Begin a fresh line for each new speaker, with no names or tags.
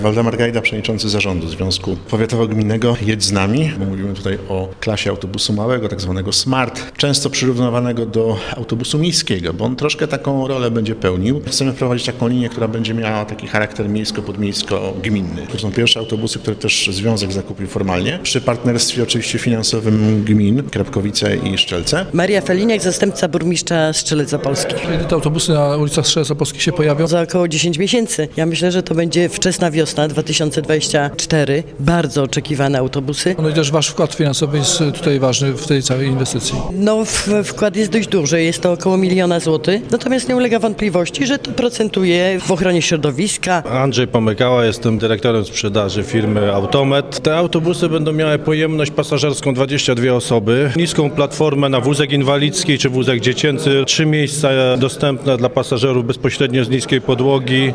Waldemar Gajda, przewodniczący zarządu Związku Powiatowo-Gminnego Jedź z nami. Mówimy tutaj o klasie autobusu małego, tak zwanego Smart, często przyrównywanego do autobusu miejskiego, bo on troszkę taką rolę będzie pełnił. Chcemy wprowadzić taką linię, która będzie miała taki charakter miejsko-podmiejsko-gminny. To są pierwsze autobusy, które też Związek zakupił formalnie, przy partnerstwie oczywiście finansowym gmin Krapkowice i Strzelce.
Maria Feliniak, zastępca burmistrza Strzelec Opolskich.
Kiedy te autobusy na ulicach Strzelec Opolskich się pojawią?
Za około 10 miesięcy. Ja myślę, że to będzie wczesna wiosna 2024. Bardzo oczekiwane autobusy.
No i też wasz wkład finansowy jest tutaj ważny w tej całej inwestycji.
No, wkład jest dość duży, jest to około 1 000 000 złotych. Natomiast nie ulega wątpliwości, że to procentuje w ochronie środowiska.
Andrzej Pomykała, jestem dyrektorem sprzedaży firmy Automet. Te autobusy będą miały pojemność pasażerską 22 osoby, niską platformę na wózek inwalidzki czy wózek dziecięcy, 3 miejsca dostępne dla pasażerów bezpośrednio z niskiej podłogi,